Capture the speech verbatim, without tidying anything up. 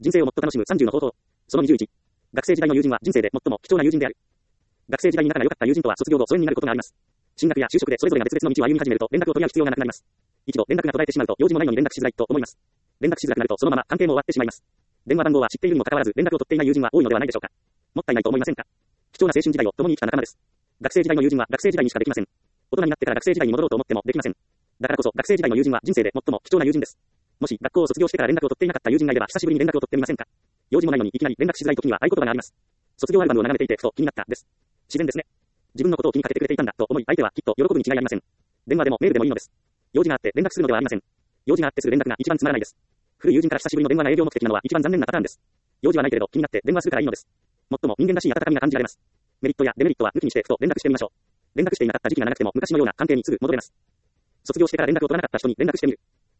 人生をもっと楽しむさんじゅうの方法。そのにじゅういち。学生時代の友人は人生で最も貴重な友人である。学生時代に仲が良かった友人とは卒業後疎遠になることがあります。進学や就職でそれぞれが別々の道を歩み始めると連絡を取り合う必要がなくなります。一度連絡が途絶えてしまうと用事もないのに連絡しづらいと思います。連絡しづらくなるとそのまま関係も終わってしまいます。電話番号は知っているにもかかわらず連絡を取っていない友人は多いのではないでしょうか。もったいないと思いませんか。貴重な青春時代を共に生きた仲間です。学生時代の友人は学生時代にしかできません。大人になってから学生時代に戻ろうと思ってもできません。だからこそ学生時代の友人は人生で最も貴重な友人です。もし学校を卒業してから連絡を取っていなかった友人がいれば久しぶりに連絡を取ってみませんか。用事もないのにいきなり連絡しづらい時には合言葉があります。卒業アルバムを眺めていてふと気になったです。自然ですね。自分のことを気にかけてくれていたんだと思い相手はきっと喜ぶに違いありません。電話でもメールでもいいのです。用事があって連絡するのではありません。用事があってする連絡が一番つまらないです。古い友人から久しぶりの電話が営業目的なのは一番残念なパターンです。用事はないけれど気になって電話するからいいのです。もっとも人間らしい温かみが感じられます。メリットやデメリットは抜きにしてふと連絡してみましょう。連絡していなかった時期が長くても昔のような関係にすぐ戻れます。卒業してから連絡を取らなかった人に連絡してみる。